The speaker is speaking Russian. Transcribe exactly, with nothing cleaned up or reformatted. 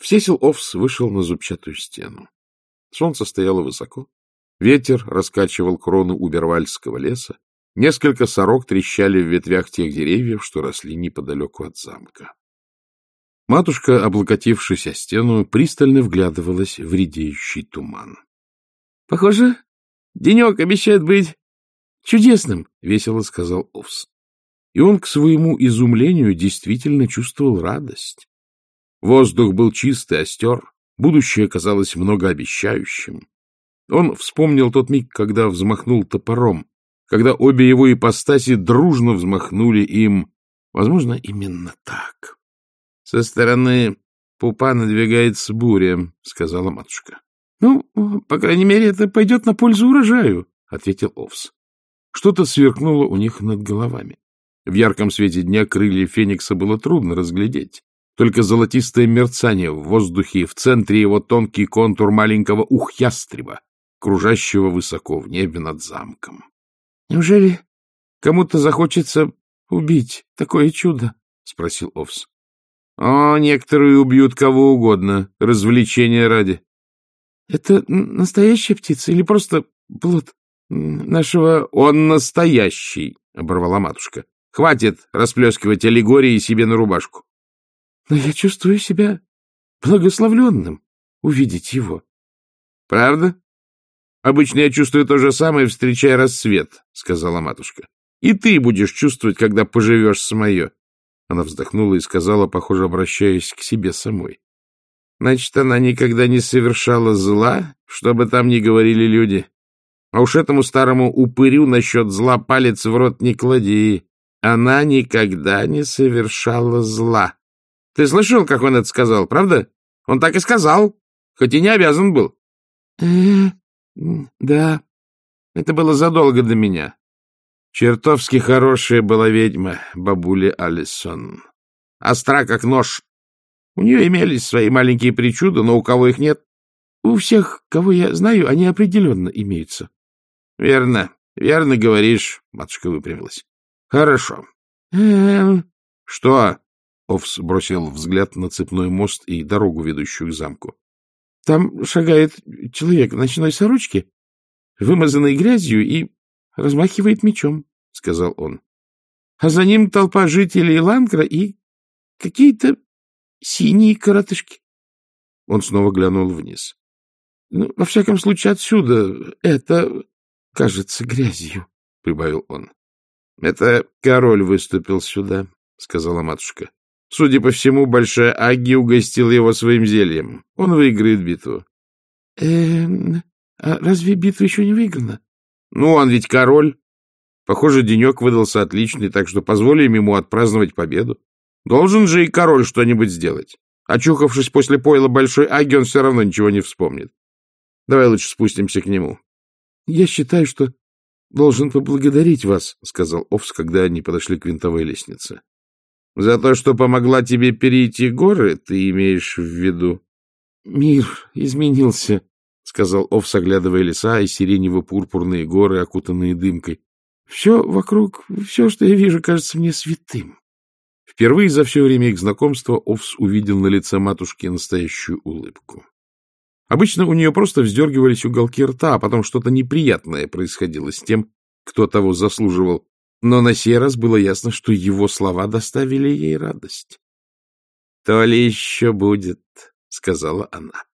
Всесил Овс вышел на зубчатую стену. Солнце стояло высоко, ветер раскачивал крону убервальского леса, несколько сорок трещали в ветвях тех деревьев, что росли неподалеку от замка. Матушка, облокотившись о стену, пристально вглядывалась в редеющий туман. — Похоже, денек обещает быть чудесным, — весело сказал Овс. И он, к своему изумлению, действительно чувствовал радость. Воздух был чистый, остер, будущее казалось многообещающим. Он вспомнил тот миг, когда взмахнул топором, когда обе его ипостаси дружно взмахнули им. Возможно, именно так. — Со стороны пупа надвигается буря, — сказала матушка. — Ну, по крайней мере, это пойдет на пользу урожаю, — ответил Овс. Что-то сверкнуло у них над головами. В ярком свете дня крылья феникса было трудно разглядеть. Только золотистое мерцание в воздухе, и в центре его тонкий контур маленького ухястреба, кружащего высоко в небе над замком. — Неужели кому-то захочется убить такое чудо? — спросил Овс. — О, некоторые убьют кого угодно, развлечения ради. — Это настоящая птица или просто плод нашего... — Он настоящий, — оборвала матушка. — Хватит расплескивать аллегории себе на рубашку. — Но я чувствую себя благословленным увидеть его. — Правда? Обычно я чувствую то же самое, встречая рассвет, — сказала матушка. — И ты будешь чувствовать, когда поживешь с мое. Она вздохнула и сказала, похоже, обращаясь к себе самой. — Значит, она никогда не совершала зла, что бы там ни говорили люди. А уж этому старому упырю насчет зла палец в рот не клади. Она никогда не совершала зла. Ты слышал, как он это сказал, правда? Он так и сказал, хоть и не обязан был. Э, да, это было задолго до меня. Чертовски хорошая была ведьма, бабуля Алисон. Остра, как нож. У нее имелись свои маленькие причуды, но у кого их нет? У всех, кого я знаю, они определенно имеются. Верно, верно говоришь, матушка выпрямилась. Хорошо. Эм... Что? Овс бросил взгляд на цепной мост и дорогу, ведущую к замку. — Там шагает человек в ночной сорочке, вымазанной грязью, и размахивает мечом, — сказал он. — А за ним толпа жителей Ланкра и какие-то синие коротышки. Он снова глянул вниз. — Ну, во всяком случае, отсюда это кажется грязью, — прибавил он. — Это король выступил сюда, — сказала матушка. Судя по всему, большая Агги угостила его своим зельем. Он выиграет битву. Э, — А разве битва еще не выиграна? — Ну, он ведь король. Похоже, денек выдался отличный, так что позволим ему отпраздновать победу. Должен же и король что-нибудь сделать. Очухавшись после пойла большой Агги, он все равно ничего не вспомнит. Давай лучше спустимся к нему. — Я считаю, что должен поблагодарить вас, — сказал Овс, когда они подошли к винтовой лестнице. — За то, что помогла тебе перейти горы, ты имеешь в виду? — Мир изменился, — сказал Овс, оглядывая леса и сиренево-пурпурные горы, окутанные дымкой. — Все вокруг, все, что я вижу, кажется мне святым. Впервые за все время их знакомства Овс увидел на лице матушки настоящую улыбку. Обычно у нее просто вздергивались уголки рта, а потом что-то неприятное происходило с тем, кто того заслуживал. Но на сей раз было ясно, что его слова доставили ей радость. — То ли еще будет, — сказала она.